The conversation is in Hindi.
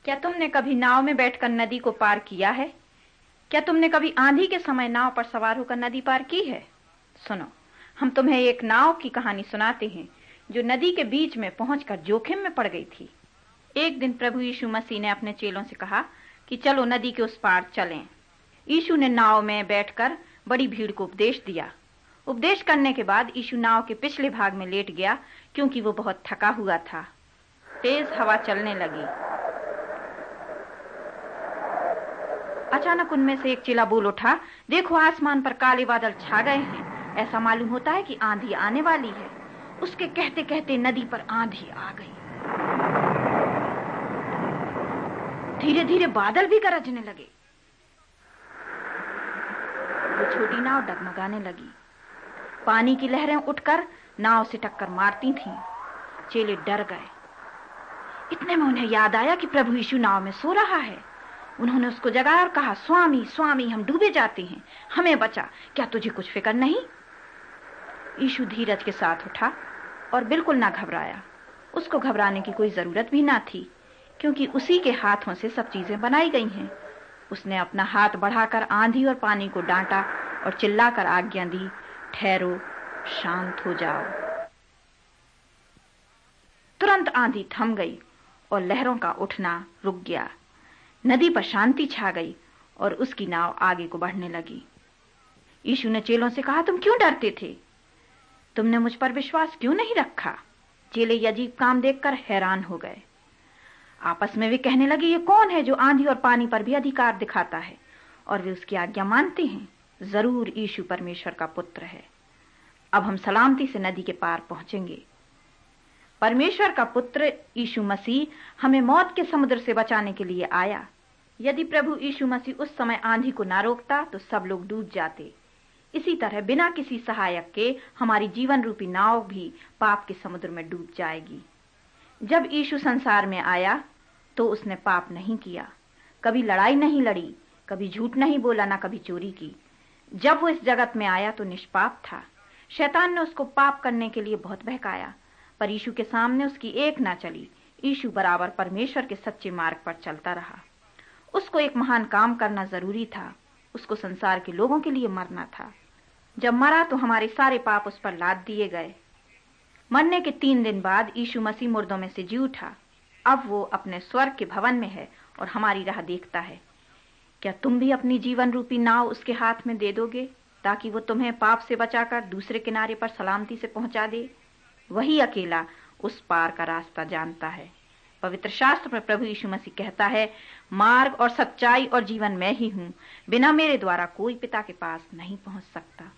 क्या तुमने कभी नाव में बैठकर नदी को पार किया है? क्या तुमने कभी आंधी के समय नाव पर सवार होकर नदी पार की है? सुनो, हम तुम्हें एक नाव की कहानी सुनाते हैं जो नदी के बीच में पहुंचकर जोखिम में पड़ गई थी। एक दिन प्रभु यीशु मसीह ने अपने चेलों से कहा कि चलो नदी के उस पार चलें। यीशु ने नाव में बैठकर बड़ी भीड़ को उपदेश दिया। उपदेश करने के बाद यीशु नाव के पिछले भाग में लेट गया क्योंकि वो बहुत थका हुआ था। तेज हवा चलने लगी। अचानक उनमें से एक चेला बोल उठा, देखो आसमान पर काले बादल छा गए हैं। ऐसा मालूम होता है कि आंधी आने वाली है। उसके कहते कहते नदी पर आंधी आ गई। धीरे धीरे बादल भी गरजने लगे। वो छोटी नाव डगमगाने लगी। पानी की लहरें उठकर नाव से टक्कर मारती थीं। चेले डर गए। इतने में उन्हें याद आया कि प्रभु यीशु नाव में सो रहा है। उन्होंने उसको जगाया और कहा, स्वामी स्वामी, हम डूबे जाते हैं, हमें बचा। क्या तुझे कुछ फिक्र नहीं? यीशु धीरज के साथ उठा और बिल्कुल ना घबराया। उसको घबराने की कोई जरूरत भी ना थी क्योंकि उसी के हाथों से सब चीजें बनाई गई हैं। उसने अपना हाथ बढ़ाकर आंधी और पानी को डांटा और चिल्लाकर आज्ञा दी, ठहरो, शांत हो जाओ। तुरंत आंधी थम गई और लहरों का उठना रुक गया। नदी पर शांति छा गई और उसकी नाव आगे को बढ़ने लगी। यीशु ने चेलों से कहा, तुम क्यों डरते थे? तुमने मुझ पर विश्वास क्यों नहीं रखा? चेले ये अजीब काम देखकर हैरान हो गए। आपस में वे कहने लगे, ये कौन है जो आंधी और पानी पर भी अधिकार दिखाता है और वे उसकी आज्ञा मानते हैं? जरूर यीशु परमेश्वर का पुत्र है। अब हम सलामती से नदी के पार पहुंचेंगे। परमेश्वर का पुत्र यीशु मसीह हमें मौत के समुद्र से बचाने के लिए आया। यदि प्रभु यीशु मसीह उस समय आंधी को ना रोकता तो सब लोग डूब जाते। इसी तरह बिना किसी सहायक के हमारी जीवन रूपी नाव भी पाप के समुद्र में डूब जाएगी। जब यीशु संसार में आया तो उसने पाप नहीं किया, कभी लड़ाई नहीं लड़ी, कभी झूठ नहीं बोला, ना कभी चोरी की। जब वो इस जगत में आया तो निष्पाप था। शैतान ने उसको पाप करने के लिए बहुत बहकाया, पर यीशु के सामने उसकी एक ना चली। यीशु बराबर परमेश्वर के सच्चे मार्ग पर चलता रहा। उसको एक महान काम करना जरूरी था। उसको संसार के लोगों के लिए मरना था। जब मरा तो हमारे सारे पाप उस पर लाद दिए गए। मरने के 3 दिन बाद यीशु मसीह मुर्दों में से जी उठा। अब वो अपने स्वर्ग के भवन में है और हमारी राह देखता है। क्या तुम भी अपनी जीवन रूपी नाव उसके हाथ में दे दोगे ताकि वो तुम्हें पाप से बचाकर दूसरे किनारे पर सलामती से पहुंचा दे? वही अकेला उस पार का रास्ता जानता है। पवित्र शास्त्र में प्रभु यीशु मसीह कहता है, मार्ग और सच्चाई और जीवन मैं ही हूं। बिना मेरे द्वारा कोई पिता के पास नहीं पहुंच सकता।